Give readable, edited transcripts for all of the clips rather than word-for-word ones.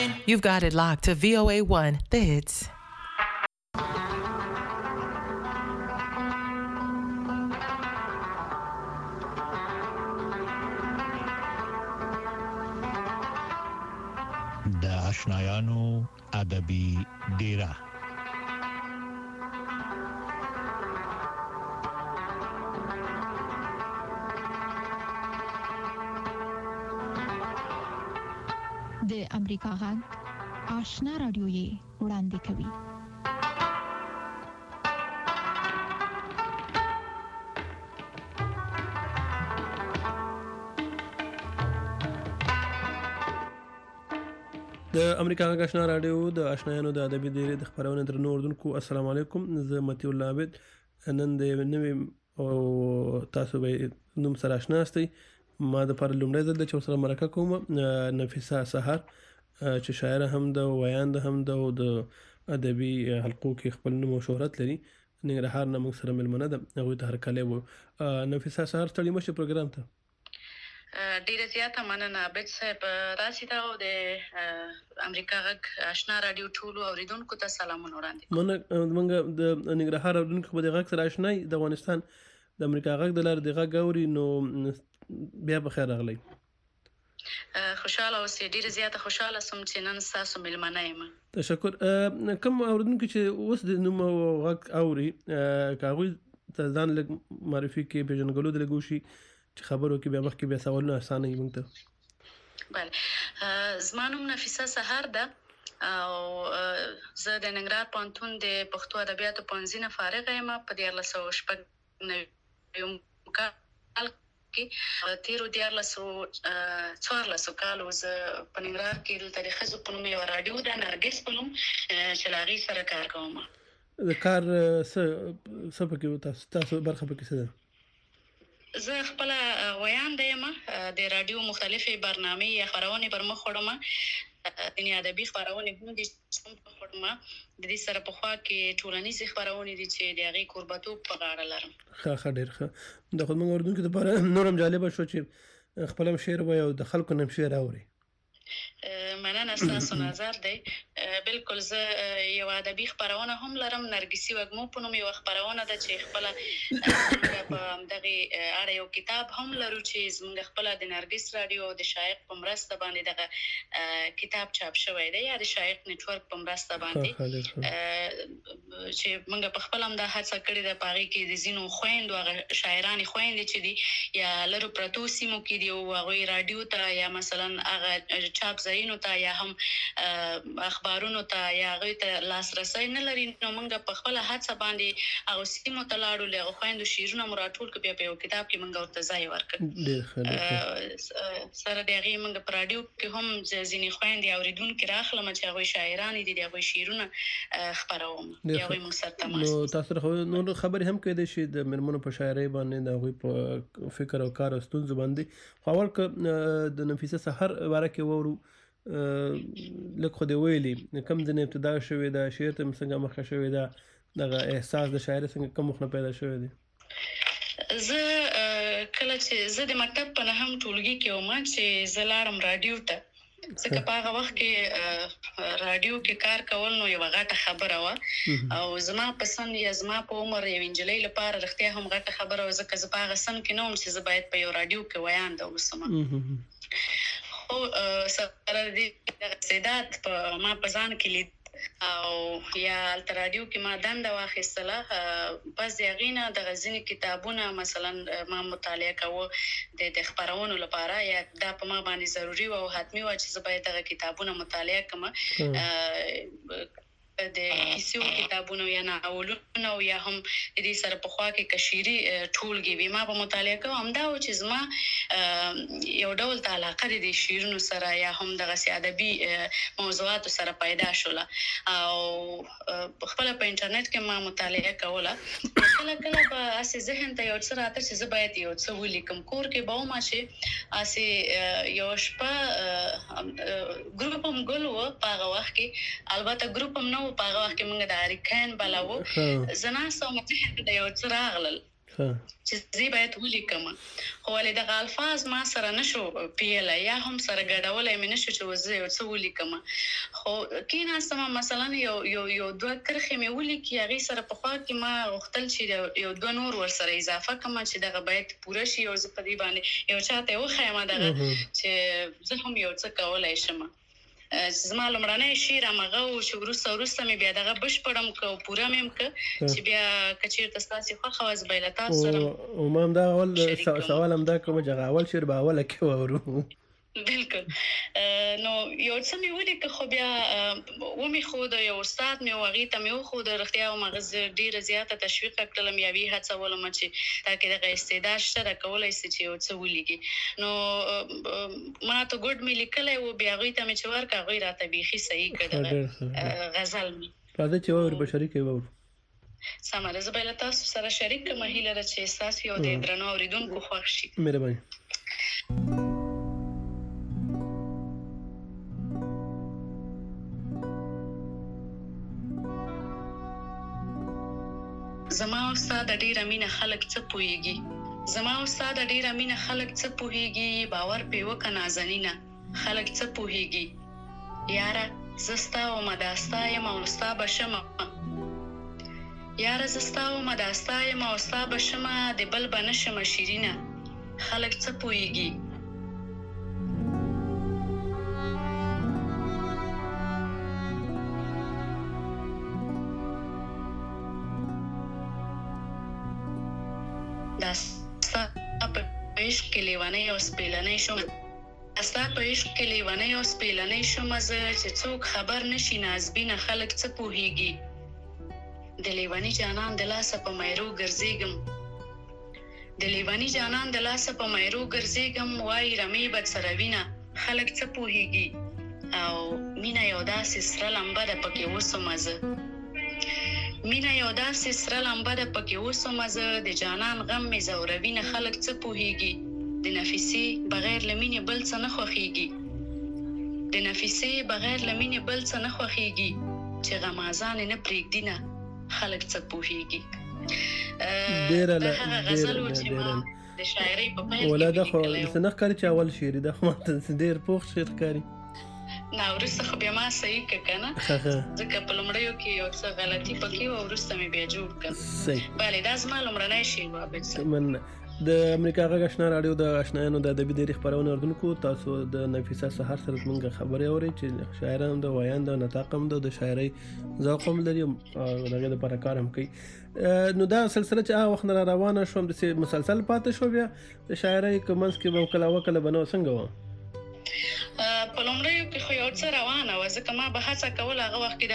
You've got it locked to VOA1, The Hits. د آشنایانو ادبي ډیره. د امریکا غږ آشنا رادیو یې وړاندې کوي. د امریکا غږ آشنا رادیو د آشنایانو د ادبي ډیرې د خبرونه درنو اردوونکو السلام علیکم. زه متي الله عابد نن د نوې او تاسو به نوم سره آشنا استئ. ما د پر لومړی ځل د چور سره مرکه کوم نفیسه سحر چې شاعره هم ده او ویانده هم ده او د ادبي حلقو کې خپل نوم او شهرت لري. ننګرهار نه موږ سره ملمنه ده هغوی ته هرکلی و. نفیسه سحر ستړي مشه پروګرام ته ډیره زیاته مننه عابد صاحب. تاسو ته او د امریکا غږ آشنا رادیو ټولو اوریدونکو ته سلامونه وړاندې کوم. موږ د ننګرهار اوریدونکو په دغه غږ سره آشنای د افغانستان د امریکا غږ د لارې د غږ اوري نو بیا په خیر راغلی. خوشاله اوسئ. ډیره زیاته خوشاله سوم چې نن تاسو ملمنه یم. تشکر. کوم اوریدونکو چې اوس د نوم او غږ اوري کاغوی ته ځان لږ معرفي کې پیژنګلو د لګوشي چې خبرو کې بیا مخکې بیا سوالونه اسانه وي موږ ته. بله زما نوم نفیسه سحر ده او زه د ننګرهار پوهنتون د پښتو ادبیاتو پوهنځي نه فارغه یم. په 1499 کال کې تیرو 14 کالو زه په ننګرهار کې د ښځو په نوم یوه راډیو ده نرګس په نوم چې له هغې سره کار کوم. د کار څه پکې تاسو برخه پکې څه ده؟ زه خپل ویانده یم. د راډیو مختلفې برنامې یا خبرونه پر مخ وړم. د ادبي خبرونه هم دي چې په خورم. د دې سره په خوا کې ټولنیزې خبرونه دي چې د هغې کوربتوب په غاړه لرم. ښه ډېر ښه. د خو موږ اردوونکو لپاره نورم جالبه شو چې خپل هم شعر وایي او د خلکو نه هم شعر اوري. مننه ستاسو نظر دی. بالکل زه یو ادبي خبرونه هم لرم. نرګسي وږمو په نوم یوه خبرونه ده چې خپله په دغې اړه یو کتاب هم لرو چې زموږ خپله د نرګس راډیو او د شایق په مرسته باندې دغه کتاب چاپ شوی دی یا د شایق نیټورک په مرسته باندې چې موږ په خپل هم دا هڅه کړې ده. په هغې کې د ځینو خویندو هغه شاعرانې خویندې چې دي یا لرو پرتو سیمو کې دي او هغوی راډیو ته یا مثلا هغه چاپ ځایونو ته یا هم اخبارونو ته یا هغوی ته لاسرسی نه لري نو موږ په خپله هڅه باندې هغو سیمو ته لاړو. له هغو خویندو شعرونه مو راټول کړو بیا په یو کتاب کې موږ ورته ځای ورکړ. سره د هغې موږ په راډیو کې هم ځینې خویندې اورېدونکي راخلم چې هغوی شاعرانې دي د هغوی شعرونه خپروم یا هغوی موږ سره تماس. نو تاسو سره نور خبرې هم کولی شي د مېرمنو په شاعرۍ باندې د هغوی په فکر او کار او ستونزو باندې. خو اول که د نفیسه سحر باره کې واورو لږ خو دې ویلي کوم ځای نه ابتدا شوې ده شعر ته څنګه مخکې شوې ده دغه احساس د شاعرۍ څنګه کوم وخت نه پیدا شوی دی؟ زه کله چې زه د مکتب په نهم ټولګي کې وم چې زه لاړم راډیو ته ځکه په هغه وخت کې راډیو کې کار کول نو یوه غټه خبره وه او زما په سن یا زما په عمر یوې نجلۍ لپاره رښتیا هم غټه خبره وه ځکه زه په هغه سن کې نه وم چې زه باید په یو راډیو کې ویانده اوسم. خو سره د استعداد ما په ځان کې لید او یا هلته راډیو کې ما دنده واخیستله. بس د هغې نه دغه ځینې کتابونه مثلا ما مطالعه کوه د خپرونو لپاره یا دا په ما باندې ضروري وه او حتمي وه چې زه باید دغه کتابونه مطالعه کړم. د کیسو کتابونه یا ناولونه او یا هم د دې سره په خوا کې کشیري ټولګې وي ما به مطالعه کوم. همدا و چې زما یو ډول ته علاقه د شعرونو سره یا هم دغسې ادبي موضوعاتو سره پیدا شوله او خپله په انټرنیټ کې ما مطالعه کوله. کله کله به هسې ذهن ته یو څه راته چې زه باید یو څه ولیکم. کور کې به ومه چې هسې یو شپه ګروپ هم ګل و په هغه وخت کې. البته ګروپ هم نه په هغه وخت کې موږ د اریکین بلوو. زه ناسته وم ذهن ته یو څه راغلل چې زی باید ولیکم خو ولې دغه الفاظ ما سره نشو پیله یا هم سره ګډولای مې نشو چې وزه یو څه ولیکم خو کیناستم مثلا یو دوه کرخې مې ولیکي هغه سره په خوا کې ما غوښتل چې یو دوه نور ور سره اضافه کړم چې دغه باید پوره شي او زه په دې باندې یو چاته وخایم دغه چې زه هم یو څه کولای شم زما لمړنۍ شعر هغه او چې وروسته مې بیا دغه بشپړم کو پوره مې ک چې بیا کچیر تاسو خو خواز بیل تاسو سره او ما هم دا اول سوال هم دا کوم چې اول شعر به اوله کې وورو بالکل نو یو څه مې ولیکه خو بیا ومې خو د یو استاد مې وغی ته مې خو د رښتیا او مغز ډیره زیاته تشویق کړم یا وی هڅه ولم چې تاکي دغه استعداد شته کولای شي چې یو څه ولیکي نو ما ته ګډ مې لیکلای او بیا غوي ته مې چې ورکا غوي راته بيخي صحیح کړه غزل می راځي چې ور بشری کې وور سماره زبېل تاسو سره شریک مهیله چې تاسو یو د درنو اوریدونکو خوښ شي مهرباني زما استاد ډیره مینه خلک څه پويږي زما استاد ډیره مینه خلک څه پويږي باور په وک نازنینه خلک څه پويږي یاره زستا او مداستا یم او استا بشم یاره زستا او مداستا یم او استا بشم د بل بنشم شیرینه خلک څه پويږي داستا په عشق کې لیوانې او سپېلنې شوم داستا په عشق کې لیوانې او سپېلنې شوم چې څوک خبر نشي نازبینه خلک څه پوهیږي د لیوانی جانان د لاسه په مېرو ګرځېږم د لیوانی جانان د لاسه په مېرو ګرځېږم وای رمې بد سره وینه خلک څه پوهیږي او مینا یو داسې سره لمبه ده پکې وسومه مینا یو داسې سره لمبه ده پکې وسومه زه د جانان غم مې زوروي نه خلک څه پوهیږي د نفیسې بغیر له مینې بل څه نه خوښیږي د نفیسې بغیر له مینې بل څه نه خوښیږي چې غمازان نه پرېږدي نه خلک څه پوهیږي ډېره غزل چې ما د شاعرۍ په پیل کې ولاده خو څنګه کاری چې اول شعر ده خو ډېر پوښ شعر کاری نه ورسته خو بیا ما صحیح کنه ځکه په لمړیو کې یو څه غلطي پکې و ورسته مې بیا جوړ کړ صحیح بله دا زما لمړنۍ شی و به من د امریکا غږ آشنا رادیو د آشنایانو د ادبي ډېرې خپرونې اردونکو تاسو د نفیسه سحر سره زموږ خبرې اورئ چې شاعران د ویان د نطاقم د شاعرۍ ذوق هم لري او دغه لپاره کار هم کوي نو دا سلسله چې هغه وخت نه روانه شوم د مسلسل پاتې شو بیا د شاعرۍ کومنس کې به وکړه بنو څنګه و په لومړیو کې خو یو څه روانه وه ځکه ما به هڅه کوله هغه وخت کې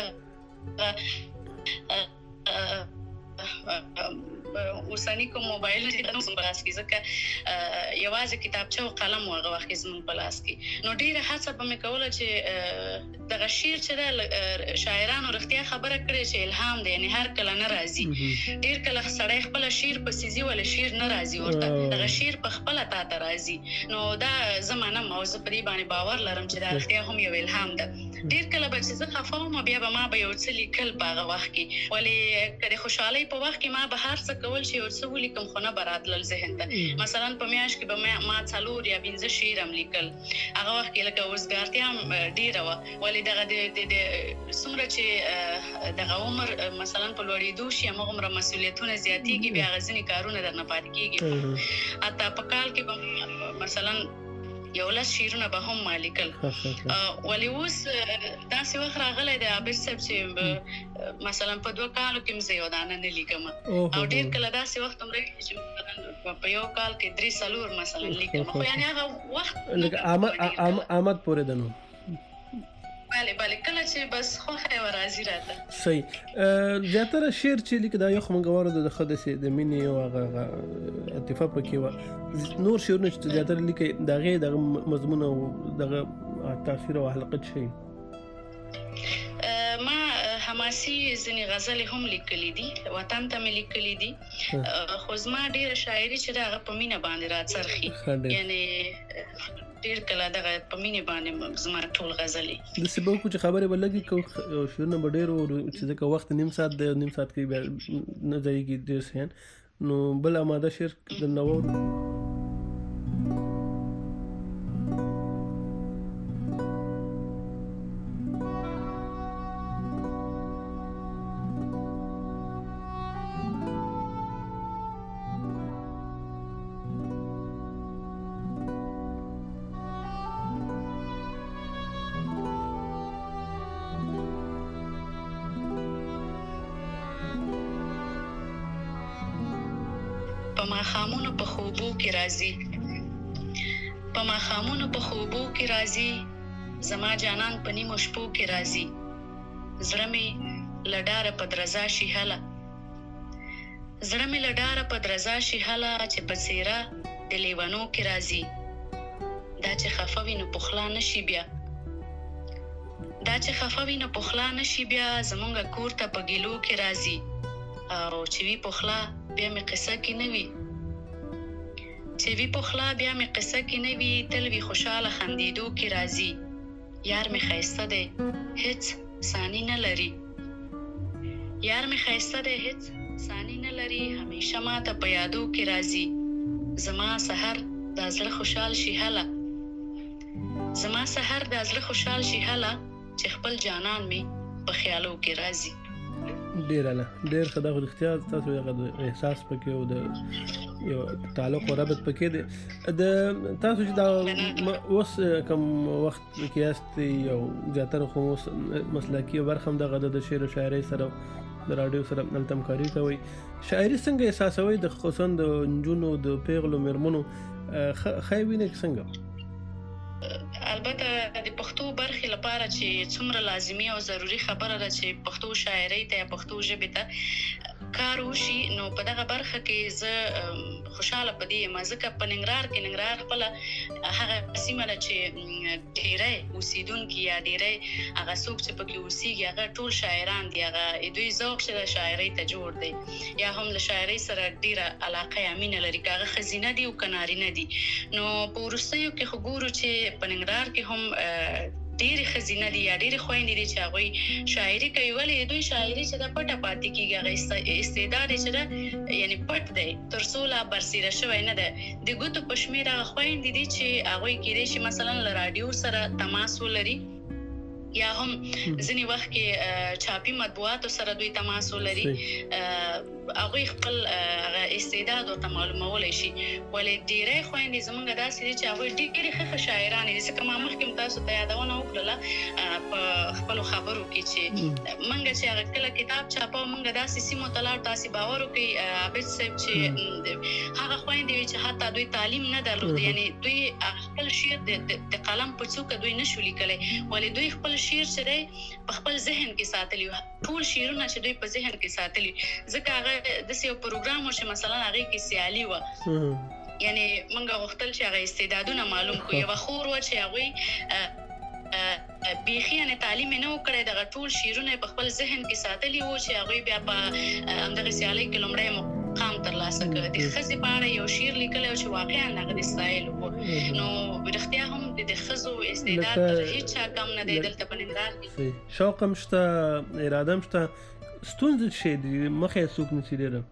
اوسنی کوم موبایل چې نو په لاس کې ځکه یوازې کتابچه او قلم هغه وخت زموږ په لاس کې نو ډیره هڅه به مې کوله چې دغه شعر چې شاعرانو رښتیا خبره کړې چې الهام دی یعنی هر کله نه راځي ډیر کله سړی خپل شعر په سيزي ول شعر نه راځي ورته دغه شعر په خپل تا راځي نو دا زمانه موضوع پرې باندې باور لرم چې دا رښتیا هم یو الهام ده ډیر کله به چې زه خفاوم بیا به ما به یو څه لیکل په هغه وخت کې ولې کله خوشحالي په وخت کې ما به هر څه کول چې یو څه ولیکم خو نه براتل ذهن ته مثلا په میاش کې به ما څلور یا 15 شعر هم لیکل هغه وخت کې لکه وزګارتیا هم ډیره و ولې دغه د څومره چې دغه عمر مثلا په لوړېدو شي هغه مسؤلیتونه زیاتېږي بیا غزنی کارونه درنه پاتې کېږي حتی په کال کې مثلا یو لاس شیرونه به هم مالکل ولی اوس داسې وخت راغلی دی عابد صاحب چې مثلا په 2 کالو کې مزه یو دانه نه لیکم او ډیر کله داسې وخت هم راځي چې په یو کال کې 3 مثلا لیکم خو یعنی هغه وخت لکه آمد پورې دنو بله کله چې بس خوخه ورازي راته صحیح زیاتره شعر چې لیک دا یو خمنګوار د خدسه د مینې او هغه عاطفه پکې و نور شعرونه چې زیاتره لیک دغه د مضمون او دغه تاثیر او حلقت شي ما حماسي ځنی غزل هم لیکلې دي وطن ته مې لیکلې دي خو زما ډیره شاعري چې دا په مینه باندې راڅرخي یعنی ډیر کله دغه په مینه باندې زما ټول غزلې د سبب چې خبره ولګي کو شورنه ډیر او چې ځکه وخت نیم ساعت د نیم ساعت کې نه ځایږي د سین نو بل اماده شعر د نوو ماخامونو په خوبو کې راځي په ماخامونو په خوبو کې راځي زما جانان په نیمو شپو کې راځي زړه مې لډاره په درزا شي هله زړه مې لډاره په درزا شي هله چې په څیره د لیوانو کې راځي دا چې خفه وي نو پخلا نشي بیا دا چې خفه وي نو پخلا نشي بیا زمونږ کور ته په ګیلو کې راځي او چې وی پخلا بیا مې قصه کې نه وي چې وی پخلا بیا مې قصه کې نه وي تل وی خوشاله خندېدو کې راځي یار مې ښایسته دی هیڅ ثاني نه لري یار مې ښایسته دی هیڅ ثاني نه لري همیشه ماته په یادو کې راځي زما سحر د زړه خوشحال شي هله زما سحر د زړه خوشحال شي هله چې خپل جانان مې په خیالو کې راځي ډیر خدای خو اختیار تاسو یو احساس پکې او د یو تعلق او رابط پکې د تاسو چې دا اوس کوم وخت کې است یو زیاتره خو مسلکی برخم د غد د شعر او شاعري سره د رادیو سره همکاري کوي شاعري څنګه احساسوي د خصوصا د نجونو د پیغلو مرمنو خایوینه څنګه البته د پښتو برخې لپاره چې څومره لازمي او ضروری خبره ده چې پښتو شاعري ته پښتو ژبه ته کار وشي نو په دغه برخه کې زه خوشاله پدې مزه په ننګرهار کې ننګرهار خپل هغه سیمه چې ډیره اوسیدونکو یا ډیره هغه څوک چې پکې اوسېږي هغه ټول شاعران دي هغه دوی ذوق چې د شاعري ته جوړ دي یا هم د شاعري سره ډیره علاقه یا مینه لري هغه خزینه دي او کناري نه دي نو په ورستیو کې خو ګورو چې په ننګرهار کې هم ډېری خزینه دي یا ډېری خويندې دي چې هغه شاعري کوي ولې دوی شاعري چې د پټه پاتې کیږي هغه استعداد چې دا یعنی پټ دی تر څو لا برسیره شوی نه ده د ګوتو پښمیر هغه خويندې دي چې هغه کېږي چې مثلا ل رادیو سره تماس ولري یا هم ځینی وخت کې چاپی مطبوعات سره دوی تماس ولري هغه خپل استعداد او معلومول شي ولې ډیره خويندې زمونږ داسې دي چې هغه ډېری ښه شاعران دي چې کومه مخکې تاسو ته یادونه وکړه په خپل خبرو کې چې منګه چې هغه کله کتاب چاپو منګه داسې سیمو تلار تاسو باور وکي عابد صاحب چې هغه خويندې چې حتی دوی تعلیم نه درلود یعنی دوی خپل شعر د قلم په څوکه دوی نشو لیکلای ولې دوی خپل شعر چې په خپل ذهن کې ساتلی ټول شعرونه چې دوی په ذهن کې ساتلی ځکه هغه د یو پروګرام چې مثلا هغه کې سیالي و یعنی موږ غوښتل چې هغه استعدادونه معلوم کړو یو خور و چې هغه بيخيانه تعلیم نه وکړي د ټول شعرونه په خپل ذهن کې ساتلی و چې هغه بیا په همدغه سیالي کې لومړی مقام ترلاسه کړ د خزي په اړه یو شعر لیکل او چې واقعا هغه د استایل وو نو ورختیا هم د خزو استعداد هیڅ کم نه دی دلته په ننګرهار کې شوق مشته اراده مشته ستونزې شي د مخه سوق نشیدره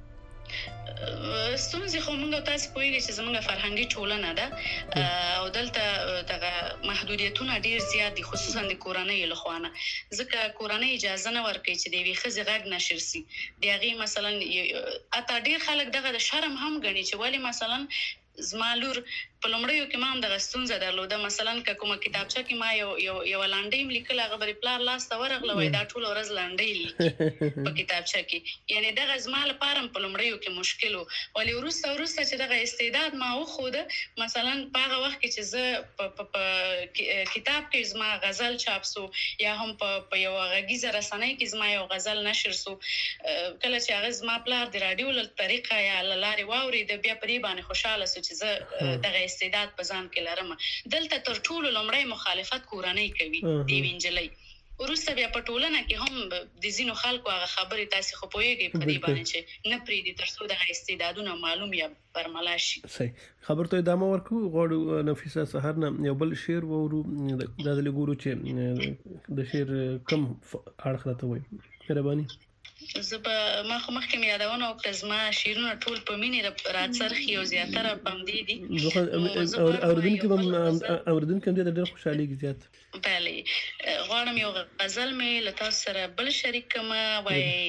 ستونزې خو موږ تاسو پوهیږئ چې زموږ فرهنګي ټولنه ده او دلته دغه محدودیتونه ډیر زیات دي خصوصا د کورنۍ له خوانه ځکه کورنۍ اجازه نه ورکوي چې د وی خزي غږ نشر سي دغه مثلا اته ډیر خلک دغه د شرم هم غني چې ولی مثلا زمالور په لومړیو کې ما هم د غستونزه درلوده مثلا کومه کتابچه کې ما یو لانډیم لیکل هغه بری پلار لاس ته ورغله وای دا ټول ورځ لانډی لیکي په کتابچه کې یعنی د غزمال پارم په لومړیو کې مشکل ولې ورسته چې د استعداد ما وخوده مثلا په هغه وخت کې چې زه په کتاب کې زما غزل چاپسو یا هم په یو غږیزه رسنۍ کې زما یو غزل نشر سو کله چې هغه زما پلار د رادیو له طریقه یا لارې واوري د بیا پرې باندې خوشاله سو چې زه دغه استعداد په ځان کې لرم دلته تر ټولو لومړی مخالفت کورنۍ کوي دی وینجلې ورسته بیا په ټولنه کې هم د زینو خلکو هغه خبرې تاسو خو پوهیږئ په دې باندې چې نه پریدي تر څو د استعدادونو معلوم یا برملا شي صحیح خبر ته ادامه ورکو غواړو نفیسه سحر نه یو بل شعر وورو د ګورو چې د شعر کم اړخ راته وای مهرباني زبا ما خو مخکې مې یادونه وکړه زما شیرونه ټول په مینې راڅرخي او زیاتره پمدې دي اوردونکو هم دې ډېر خوشحاليږي زیات. بله غواړم یو غزل مې له تاسو سره بل شریک کړم وایي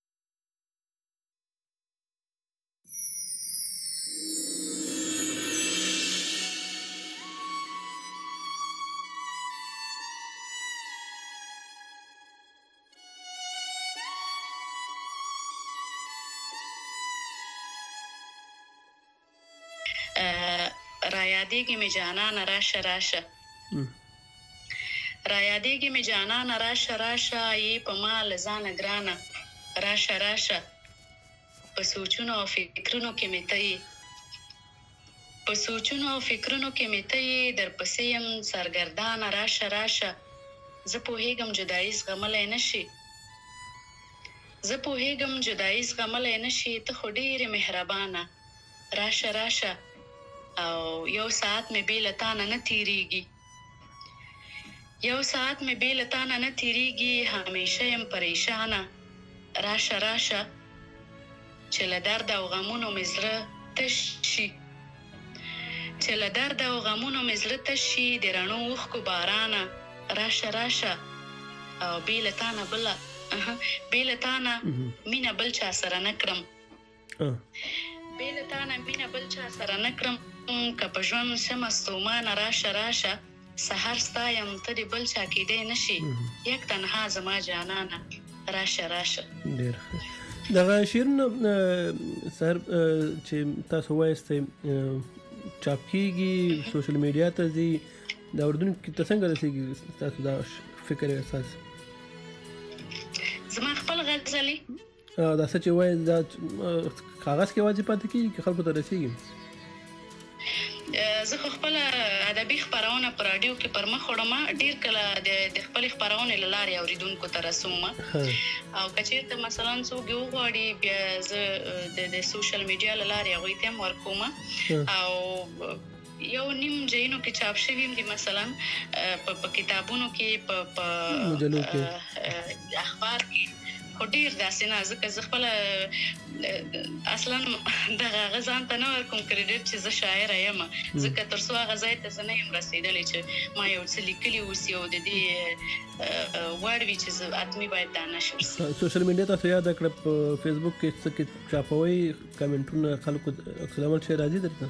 را یادېږي مې جانانه راشه راشه را یادېږي مې جانانه راشه راشه یې په ما له ځانه ګرانه راشه راشه په سوچونو او فکرونو کې مې ته یې په سوچونو او فکرونو کې مې ته یې درپسې یم سرګردانه راشه راشه زه پوهېږم جدایي زغملی نه شي زه پوهېږم جدایي زغملی نه شي ته خو ډېرې مهربانه راشه راشه او یو ساعت مې بې له تا نه تېرېږي یو ساعت مې بې له تا نه تېرېږي همیشه یم پریشانه راشه راشه چې له درد او غمونو مې زړه تش شي چې له درد او غمونو مې زړه تش شي د رڼو اوښکو بارانه راشه راشه او بې له تا نه بله بې له تا نه مینه بل چا سره نه کړم بې له تا نه مینه بل چا سره نه کړم که په ژوند شمه ستومانه راشه راشه سحر ستا یم ته د بل چا کېدی نه شي یک تنها زما جانانه راشه راشه. ډېر ښه. دغه شعرونه سحر چې تاسو وایستئ چاپ کېږي سوشل میډیا ته ځي د اورېدونکو ته څنګه رسېږي تاسو دا فکر احساس؟ زما خپل غزلې دا څه چې وایي دا کاغذ کې واځي پاتې کېږي که خلکو ته رسېږي؟ زه خو خپله ادبي خپرونه په راډیو کې پر مخ وړم ډېر کله د خپلې خپرونې له لارې اورېدونکو ته رسوم او که چېرته مثلا څوک یې وغواړي بیا زه د سوشل میډیا له لارې هغوی ته هم ورکوم او یو نیم ځایونو کې چاپ شوي هم دي مثلا په کتابونو کې په مجلو کې اخبار کې خو ډېر داسې نه ځکه زه خپله اصلا دغه هغه ځان ته نه ورکوم کریډټ چې زه شاعره یم ځکه تر څو هغه ځای ته زه نه یم رسېدلې چې ما یو څه لیکلي اوسي او د دې وړ وي چې زه حتمي باید دا نشر شي. سوشل میډیا تاسو یاد کړه په فیسبوک کې څه کې چاپوي کمنټونه خلکو عکس العمل شي راځي درته؟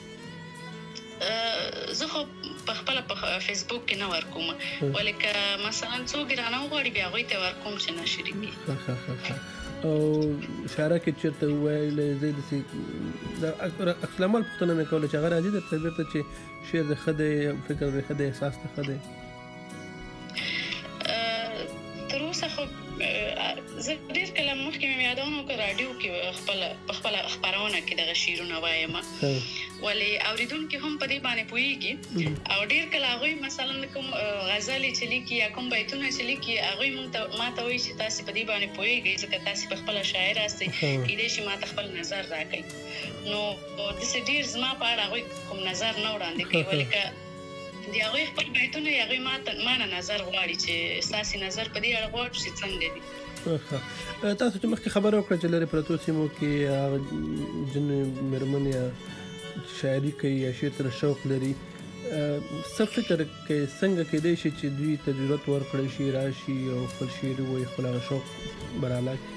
زه خو په خپل په فیسبوک کې نه ورکوم ولکه مثلا څوک رانه وغواړي بیا هغوی ته ورکوم چې نشر کړي. او شاعره کې چېرته وویلی زه داسې د عکس العمل پوښتنه مې کوله چې هغه راځي درته بېرته چې شعر د ښه دی فکر د ښه دی احساس د ښه دی؟ تر اوسه خو زه ډېر کله مخکې مې یادونه وکړه راډیو کې په خپله خپرونه کې دغه شعرونه وایم ولې اورېدونکي هم په دې باندې پوهېږي او ډېر کله هغوی مثلا کوم غزلې چې لیکي یا کوم بیتونه چې لیکي هغوی ما ته وایي چې تاسې په دې باندې پوهېږئ ځکه تاسې په خپله شاعر هستئ کېدای شي ما ته خپل نظر راکړئ نو داسې ډېر زما په اړه هغوی کوم نظر نه وړاندې کوي ولې که د هغوی خپل بیتونه یې هغوی ما نه نظر غواړي چې ستاسې نظر په دې اړه غواړو چې څنګه دي. تاسو چې مخکې خبره وکړه چې لرې پرتو سیمو کې ځینې مېرمن یا شاعري کوي یا شعر ته شوق لري څه فکر کوي څنګه کېدای شي چې دوی ته ضرورت ورکړی شي راشي او خپل شعر ووایي خپل هغه شوق براله کړي؟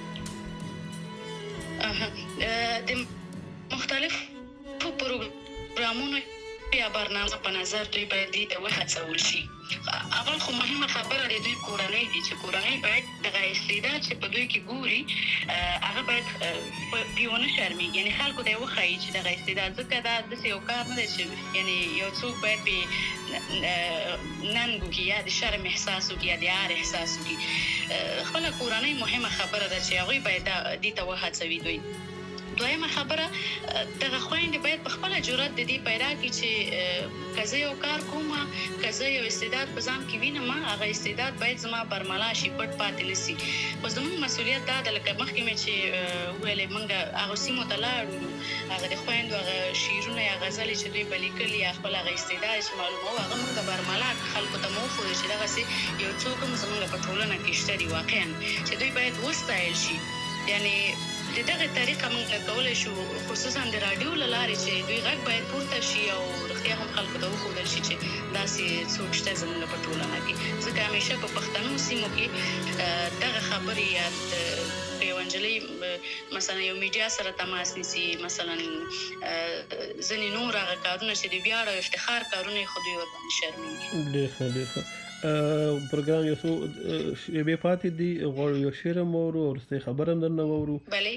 د مختلفو پروګرامونو یا برنامه په نظر دوی باید دې ته وهڅول شي. اول خو مهمه خبره د دوی کورنۍ دي چې کورنۍ باید دغه استعداد چې په دوی کې ګوري هغه باید پرې ونه شرمېږي یعنې خلکو ته یې وښایي چې دغه استعداد ځکه دا داسې یو کار نه دی چې یعنې یو څوک باید پرې ننګ وکړي یا د شرم احساس وکړي یا د عار احساس وکړي. خپله کورنۍ مهمه خبره ده چې هغوی باید دې ته وهڅوي دوی. دویمه خبره دغه خويندې باید په خپل جرأت د دې پیدا کړي چې کزه یو کار کوم کزه یو استعداد په ځان کې وینم هغه استعداد باید زما برملا شي پټ پاتې نشي خو زموږ مسؤلیت دا ده لکه مخکې مې چې ویلې موږ هغه سیمو ته لاړو هغه د خويندو هغه شعرونه یا غزلې چې دوی بلیکلي یا خپل هغه استعداد چې معلومه هغه موږ برملا خلکو ته مو خو چې دغه سي یو څوک هم زموږ په ټولنه کې شته دي واقعا چې دوی باید وستایل شي یعنی دغه طریقه موږ کولای شو خصوصا د رادیو لارې چې دوی غږ باید پورته شي او رښتیا هم خلکو ته وښودل شي چې داسې څوک شته زموږ په ټولنه کې ځکه همیشه په پښتنو سیمو کې دغه خبرې یا یو انجلۍ مثلا یو میډیا سره تماس نیسي مثلا ځینې نور هغه کارونه چې د ویاړ او افتخار کارونه خو دوی ورباندې شرمېږي. ډېر ښه پروګرام یو څو شیبې پاتې دي غواړو یو شعر هم واورو او وروستۍ خبره هم درنه واورو. بلې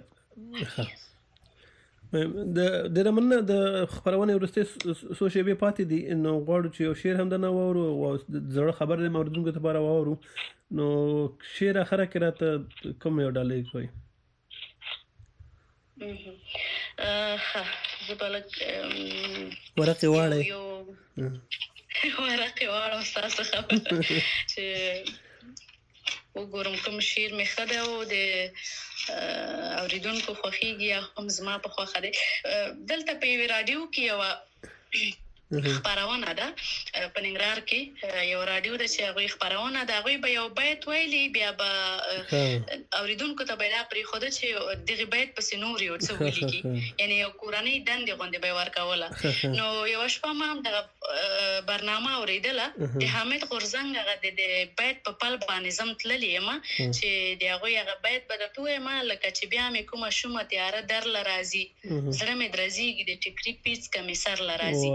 ډېره مننه د خپرونې وروستۍ څو شیبې پاتې دي نو غواړو چې یو شعر هم درنه واورو او زړه خبر د اوریدونکو لپاره واورو نو شعر اخره کې راته کوم یو ډالۍ کوئ؟ زه به لږ ورقې واړئ ورقې واړم ستاسو خبره چې وګورم کوم شعر مې ښه دی او د اوریدونکو خوښېږي یا هم زما په خوښه دی. دلته په یوې راډیو کې یوه خبرونه ده په ننګرهار کې یو راډیو ده چې هغوی خبرونه ده هغوی به یو بیت ویلي بیا به اوریدونکو ته به دا پرېښوده چې دغه بیت پسې نور یو څه ولیکي یعنې یو کورنۍ دندې غوندې به یې ورکوله. نو یوه شپه ما هم دغه برنامه اورېدله د حامد غورځنګ هغه د بیت په پل باندې زم تللې یم چې د هغوی هغه بیت به درته ووایم لکه چې بیا مې کومه شومه تیاره درله راځي زړه مې درزېږي د ټیکري پیڅکه مې سرله راځي.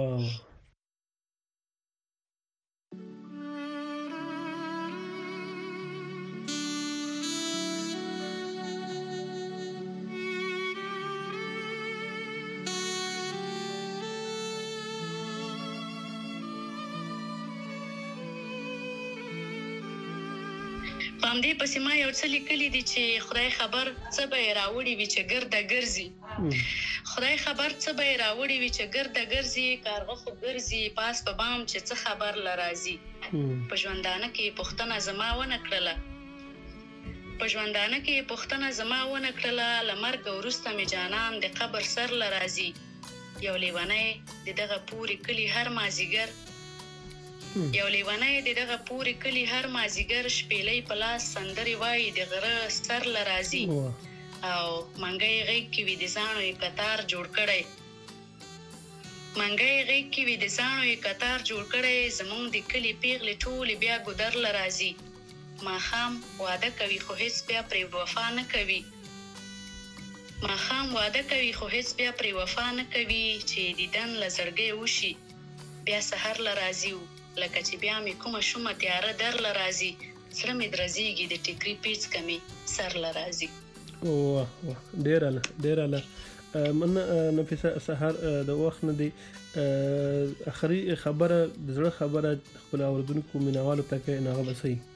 پام دې پسې ما یو څه لیکلي دي چې خدای خبر څه به یې راوړي وي چې ګرده ګرځي خدای خبر څه به یې راوړي وي چې ګرده ګرځي کارغه خو ګرځي پاس په بام چې څه خبر له راځي په ژوندانه کې پوښتنه زما ونه کړله په ژوندانه کې پوښتنه زما ونه کړله له مرګه وروسته مې جانان د قبر سر له راځي یو لیونی د دغه پورې کلي هر مازیګر یو لیونی د دغه پورې کلي هر مازیګر شپېلۍ په لاس سندرې وایي د غره سر له راځي او منګی غېږ کې وي د زاڼو یې کتار جوړ کړی منګی غېږ کې وي د زاڼو یې کتار جوړ کړی زمونږ د کلي پیغلې ټولې بیا ګودر له راځي ماښام واده کوي خو هېڅ بیا پرې وفا نه کوي ماښام واده کوي خو هېڅ بیا پرې وفا نه کوي چې دیدن له زړګۍ وشي بیا سحر له راځي لکه چې بیا مې کومه شومه تیاره در له راځي زړه مې درزېږي د ټیکري پیڅکه مې سر له راځي. واه واه ډېره له من نفیسه سحر د وخت نه دی اخري خبره د زړه خبره خپل اوریدونکو مینوالو ته کوي هغه به صحیح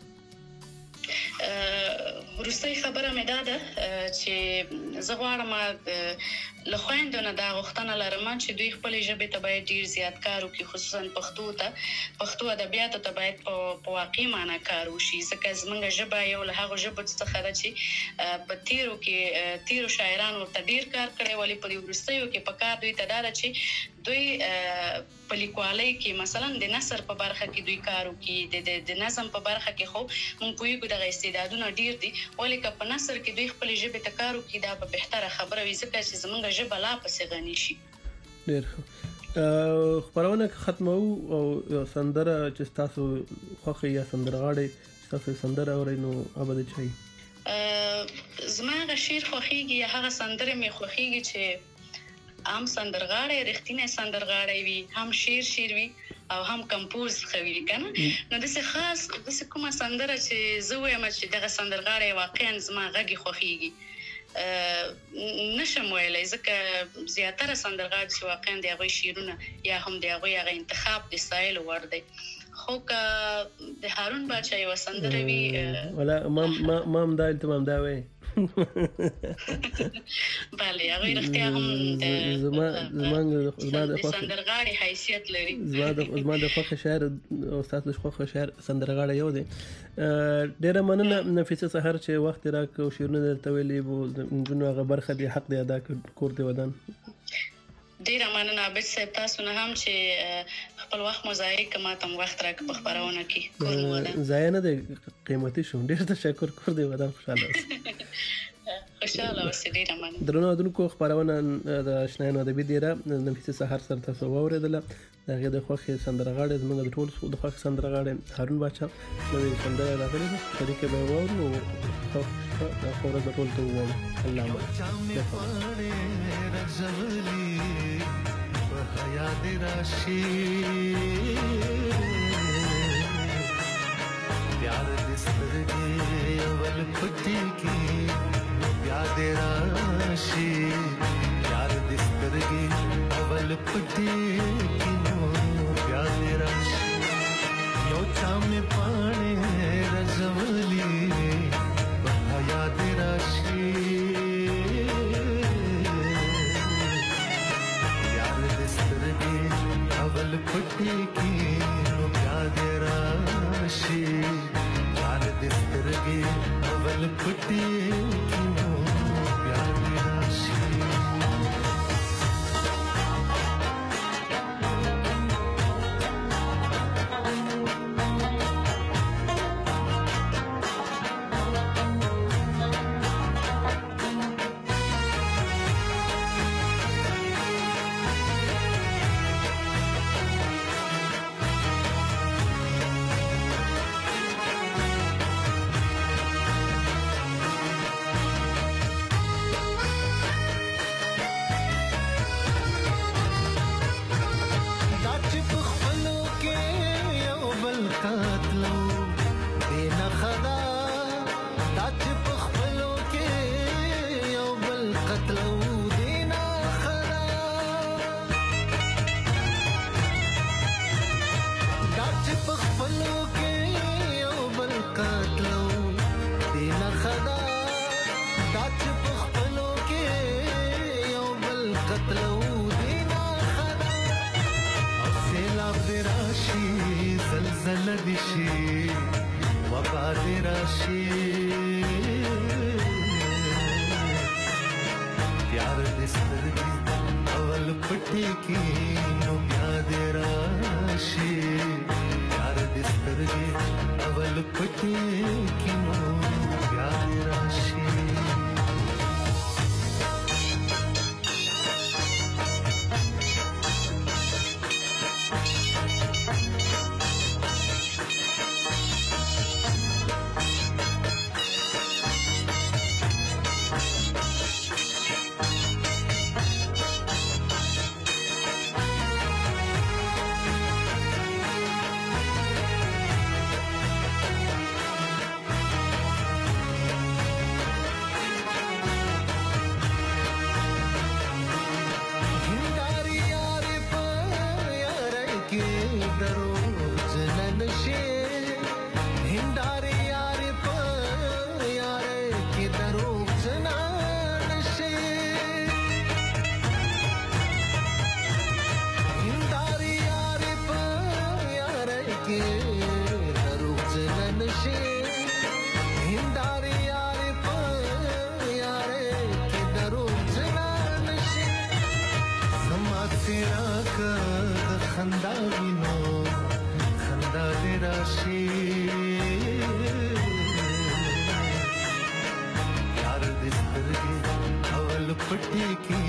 وروستۍ خبره مې دا ده چې زه غواړم له خویندو نه دا غوښتنه لرم چې دوی خپلې ژبې ته باید ډېر زیات کار وکړي خصوصا پښتو ادبیاتو ته باید په واقعي معنا کار وشي ځکه زموږ ژبه یو له هغو ژبو څخه ده چې په تیرو شاعرانو ورته ډېر کار کړی ولې په دې وروستیو کې په کار دوی ته دا ده چې دوی په لیکوالۍ کې مثلا د نثر په برخه کې دوی کار وکړي د نظم په برخه کې خو موږ پوهېږو دغه استعدادونه ډېر دي ولې که په نثر کې دوی خپلې ژبې ته کار وکړي دا به بهتره خبره وي ځکه چې زموږ ژبه لا پسې غني شي. ډېر ښه خپرونه ختموو او یو سندره چې ستاسو خوښه یا سندرغاړی چې تاسو سندره اورئ نو هغه د چا وي؟ زما هغه شعر خوښېږي یا هغه سندرې مې خوښېږي چې هم سندرغاړی رښتینی سندرغاړی وي هم شعر وي او هم کمپوز ښه وي که نه نو داسې خاص داسې کومه سندره چې زه وایم چې دغه سندرغاړی واقعا زما غږ یې خوښېږي نشم ویلی ځکه زیاتره سندرغاړي چې واقعا د هغوی شعرونه یا هم د هغوی هغه انتخاب د ستایلو وړ دی خو که د هارون باچا یوه سندره وي ولا ما هم دا التمام دا وایي bله هغه رښتیا هم زما د سندرغاړي حیثیت لري. زما د خوښ شاعر او استاد د خوښ شاعر سندرغاړی یو دی. ډیره مننه نفیسه سحر چې وخت راکړ او شیرونه درته ویلې وو جنو هغه برخه دی حق دی ادا کور دی ودان. ډیره مننه عابد صاحب تاسو نه هم چې خپل وخت مو ضایع کړ ما ته وخت راکړ په خبرونه کې کور مو ودان. ضایع نه دی قیمتي شو. ډیر تشکر کور دی ودان. خوشاله اوسئ. ډیره مننه. درنو اوریدونکو خبرونه د آشنایانو ادبي دیره نفیسه سحر سره تاسو واوریدله. دغه د خوښ سندرغاړي زموږ د ټول د خوښ سندرغاړي هارون باچا نوې سندره راغلې ده شریک به وورو او خبره د ټول ته ووم. الله یاد راشي پیار دسترګي اول پټي کی یاد راشي پیار دسترګي اول پټي کی یاد راشي یو چام پاڼې رزولي یاد راشي اول پټي کې نو یاد راشي یاد دسترګي اول پټي کې نو یاد راشي. पट्टी की